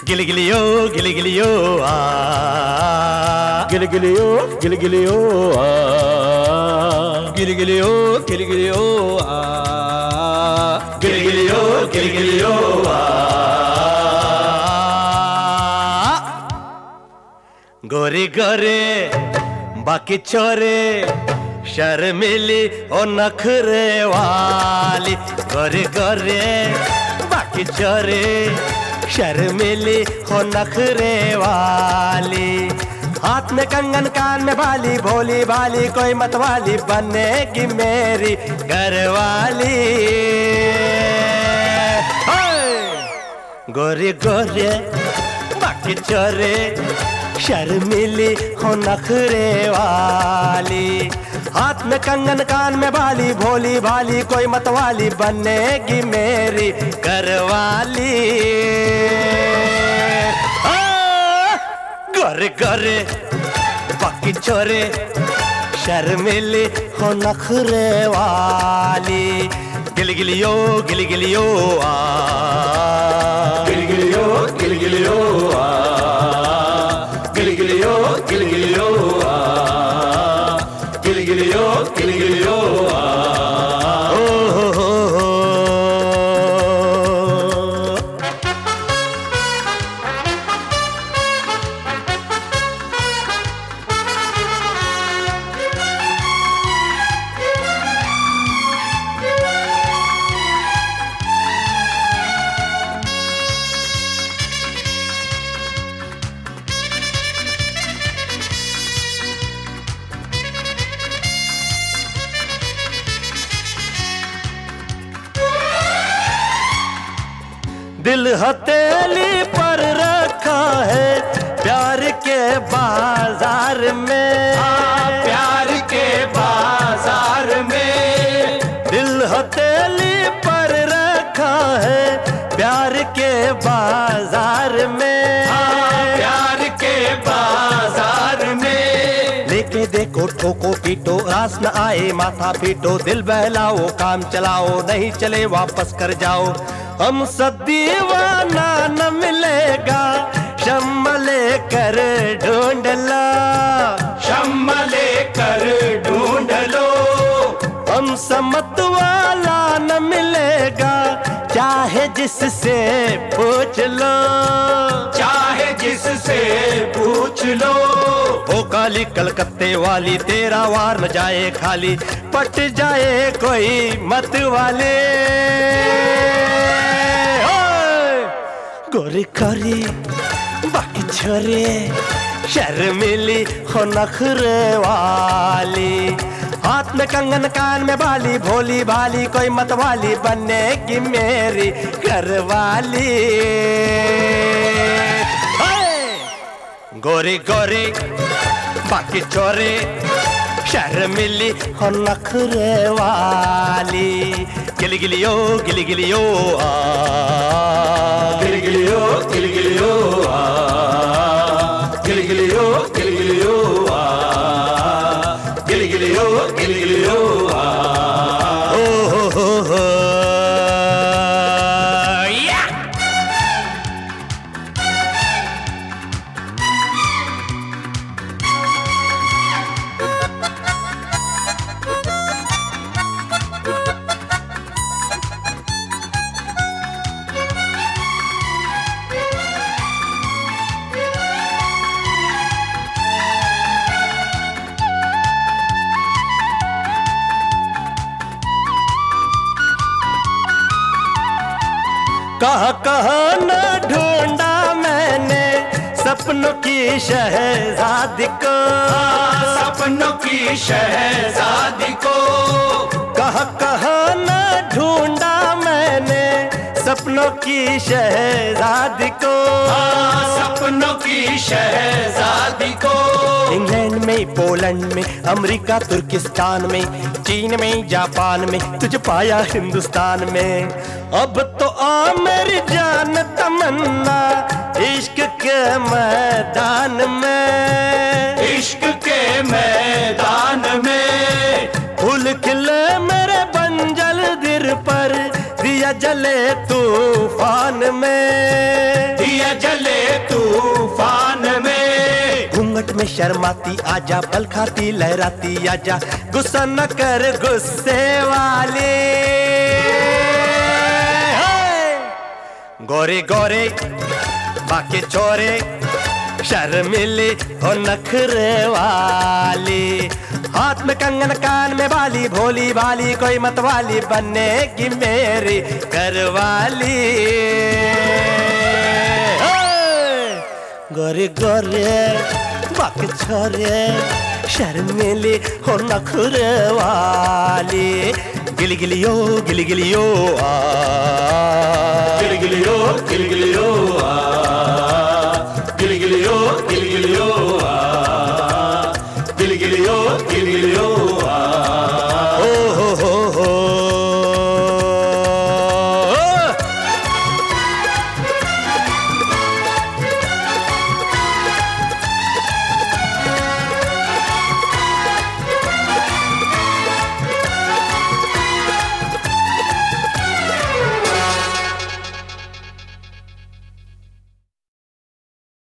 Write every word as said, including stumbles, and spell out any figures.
गिलगिलियो गिलगिलियो आ गिलगिलियो गिलगिलियो आ गिलगिलियो गिलगिलियो आ गिलगिलियो गिलगिलियो आ गोरे गोरे बाकी छोरे शर्मिली ओ नखरे वाली गोरे गोरे बाकी छोरे शर्मिली हो नखरे वाली हाथ में कंगन कान में बाली भोली भाली कोई मतवाली बनेगी मेरी घरवाली गोरे गोरे बाकी छोरे शर्मिली हो नखरे वाली हाथ में कंगन कान में बाली भोली भाली कोई मतवाली बनेगी मेरी घरवाली गोरे गोरे बाकी छोरे शर्मिली हो नखरे वाली गिलगिलियो गिलगिलियो आ गिलगिलियो गिलगिलियो आ गिलगिलियो गिलगिलियो आ गिलगिलियो गिलगिलियो आ ओ हो हो हो दिल हथेली पर रखा है प्यार के बाजार में प्यार के बाजार में दिल हथेली पर रखा है प्यार के बाजार में प्यार के बाजार में लेके देखो ठोको पीटो रास न आए माथा पीटो दिल बहलाओ काम चलाओ नहीं चले वापस कर जाओ हम सब दीवाना न मिलेगा शम्मा लेकर ढूंढ लो शम्मा लेकर ढूंढ लो हम समत वाला न मिलेगा चाहे जिससे पूछ लो चाहे जिससे पूछ लो ओ काली कलकत्ते वाली तेरा वार न जाए खाली पट जाए कोई मत वाले गोरी गोरी बाकी छोरे शर्मिली हो नखरे वाली हाथ में कंगन कान में बाली भोली भाली कोई मतवाली बनेगी मेरी घरवाली गोरी गोरी बाकी छोरे शर्मिली हो नखरे वाली गिलगिलियो गिलगिलियो आ गिलगिलियो गिलगिलियो आ गिलगिलियो गिलगिलियो आ गिलगिलियो गिलगिलियो आ ओ हो हो हो या कहाँ कहाँ न ढूंढा मैंने सपनों की शहजादी को सपनों की शहजादी को कहाँ कहाँ न ढूंढा मैंने सपनों की शहजादी को सपनों की शहजादी को इंग्लैंड में पोलैंड में अमेरिका तुर्किस्तान में चीन में जापान में तुझे पाया हिंदुस्तान में अब तो आ मेरी जान तमन्ना इश्क के मैदान में इश्क के मैदान में फूल खिले मेरे बंजल दिल पर दिया जले तूफान में दिया जले तूफान में। घूंघट में शर्माती आजा, पल खाती लहराती आजा, गुस्सा न कर गुस्से वाले। गोरे गोरे बाके छोरे, शर्मिले और नखरे वाली, हाथ में कंगन कान में बाली, भोली भाली कोई मतवाली बनेगी मेरी घरवाली। गोरे गोरे बाके छोरे, शर्मिले और नखरे वाली, गिली गिलियो गिली गिलियो आ, गिली गिलियो गिली गिलियो आ।